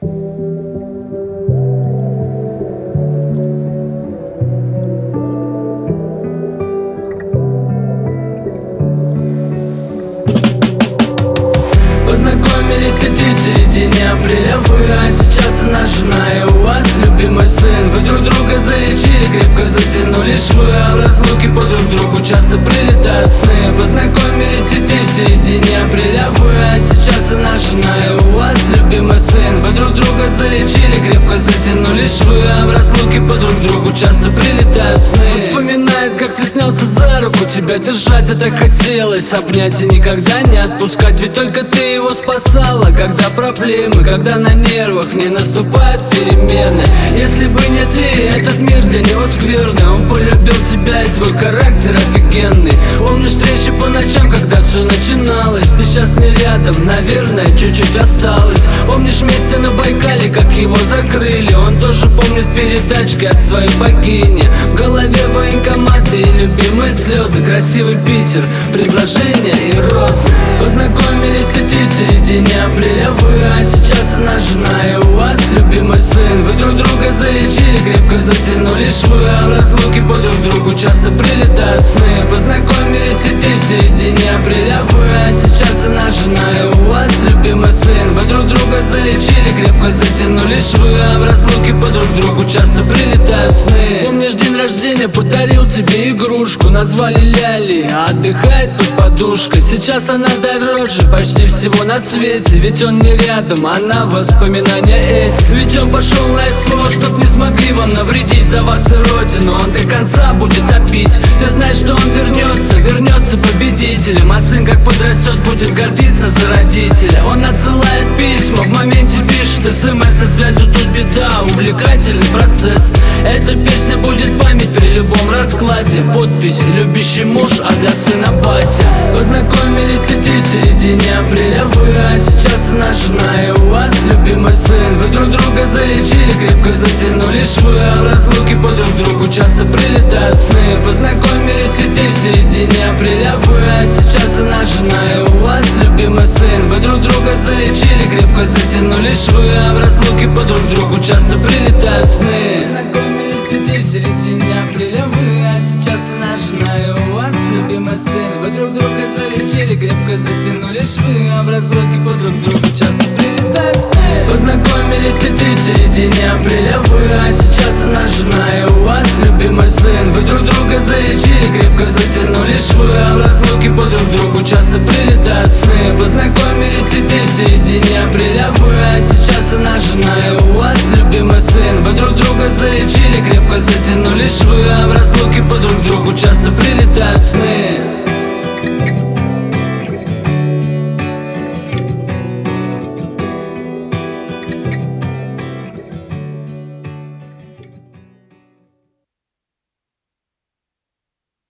Познакомились эти в середине апреля вы, а сейчас она жена и у вас любимый сын. Вы друг друга залечили, крепко затянули швы, а в разлуке по друг другу часто прилетают сны. Познакомились эти в середине апреля вы, а сейчас она жена и у вас любимый сын. Вы друг друга залечили, крепко затянули швы, а в разлуке по друг другу часто прилетают сны. Он вспоминает, как снялся за руку, тебя держать, а так хотелось обнять и никогда не отпускать. Ведь только ты его спасала, когда проблемы, когда на нервах не наступают перемены. Если бы не ты, этот мир для него скверный. Он полюбил тебя и твой характер офигенный. Помнишь встречи по ночам, когда все начиналось? Ты сейчас не рядом, наверное, чуть-чуть осталось. Помнишь вместе на Байкале, как его закрыли? Он тоже помнит передачки от своей богини. В голове военкоматы и любимые слезы, красивый Питер, предложения и розы. Познакомились эти в середине апреля вы, а сейчас она жена и у вас любимый сын. Вы друг друга залечили, крепко затянули швы, а в разлуке по друг другу часто прилетают сны. Познакомились эти в середине апреля вы, а сейчас она жена и у вас любимый сын. Вы друг друга залечили, крепко затянули швы, а в разлуке по друг другу часто прилетают сны. Помнишь, день рождения подарил тебе игрушку, назвали Ляли, а отдыхает под подушкой. Сейчас она дороже почти всего на свете, ведь он не рядом, она воспоминания эти. Ведь он пошел на СВО, чтоб не смогли вам навредить, за вас и родину он до конца будет топить. Ты знаешь, что он вернется победителем, а сын как подрастет будет гордиться за родителя. Он отсылает письма, в моменте пишет СМС, со связью тут беда, увлекательный процесс. Эта песня будет память при любом раскладе, подпись любящий муж, а для сына батя. Познакомились эти в середине апреля вы, а сейчас она жена и у вас любимый сын. Вы друг друга залечили, крепко затянули швы, а в разлуке по друг другу часто прилетают сны. Познакомились эти в середине апреля вы, а сейчас она жена и у вас любимый сын. Вы друг друга залечили, крепко затянули швы, а в разлуке по друг другу часто прилетают сны. Познакомились эти в середине апреля вы, а сейчас она жена и у вас любимый сын. Вы друг друга залечили, крепко затянули швы, а в разлуке по друг другу часто прилетают сны. Познакомились эти в середине апреля вы, а сейчас она жена и у вас любимый сын. Вы друг друга залечили, крепко затянули швы, а в разлуке по друг другу часто прилетают сны. Познакомились эти в середине апреля вы, а сейчас она жена и у вас любимый сын. Вы друг друга залечили, крепко затянули швы, а в разлуке по друг другу часто прилетают сны.